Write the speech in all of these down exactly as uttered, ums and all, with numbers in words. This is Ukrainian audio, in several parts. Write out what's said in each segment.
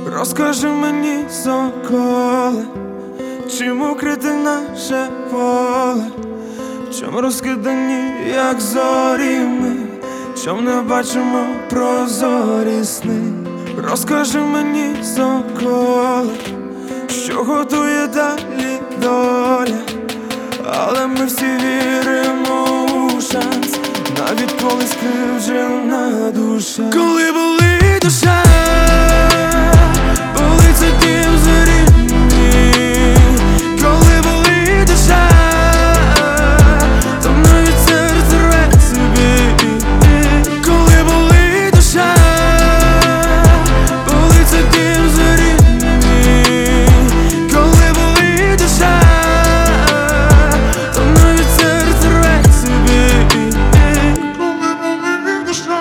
Розкажи мені, соколе, чим укрите наше поле, чом розкидані, як зорі ми, чом не бачимо прозорі сни. Розкажи мені, соколе, що готує далі доля, але ми всі віримо у шанс, навіть коли скривджена душа. Коли болить душа, болить це дім зорі мій. Коли болить душа, то навіть серце рве собі. Коли болить душа, болить це дім зорі мій. Коли болить душа, то навіть серце рве собі. Коли болить душа.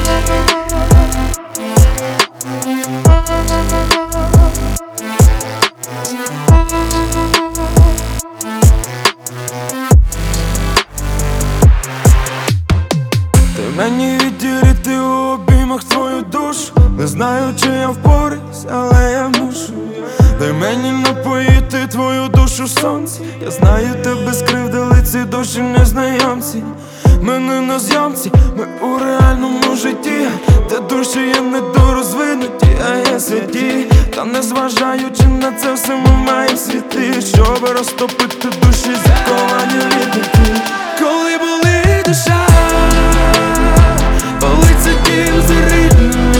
Ти мені відділити у обіймах твою душу. Не знаю, чи я впораюсь, але я мушу. Дай мені напоїти твою душу сонці. Я знаю, тебе скривдили ці душі незнайомці. Ми не на зйомці, ми у реальному житті, де душі є недорозвинуті, а є святі. Та незважаючи на це все, ми маємо світи, щоб розтопити душі, заковані вітники. Коли болить душа, болить це дім зорі.